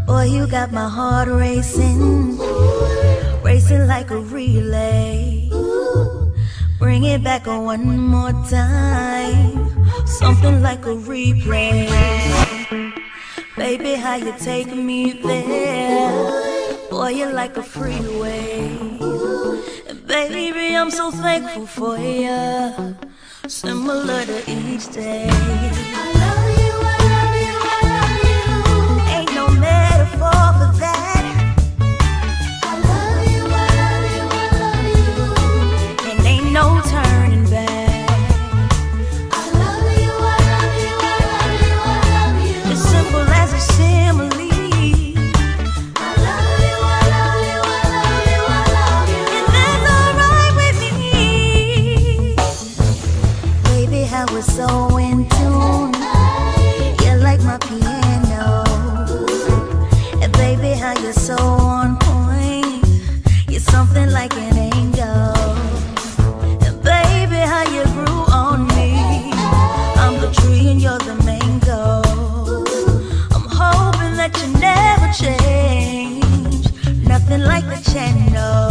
Boy, you got my heart racing, racing like a relay. Bring it back one more time, something like a replay. Baby, how you take me there? Boy, you're like a freeway. And baby, I'm so thankful for you, similar to each day. I love you, I love you, I love you. Ain't no metaphor for that. I love you, I love you, I love you. And ain't no turning back. I love you, I love you, I love you, I love you. As simple as a simile. I love you, I love you, I love you, I love you. And that's alright with me. Baby, how we're so in tune. You're like my piano. And baby, how you're so on point. You're something like an angel. And baby, how you grew on me. I'm the tree and you're the mango. I'm hoping that you never change. Nothing like the channel.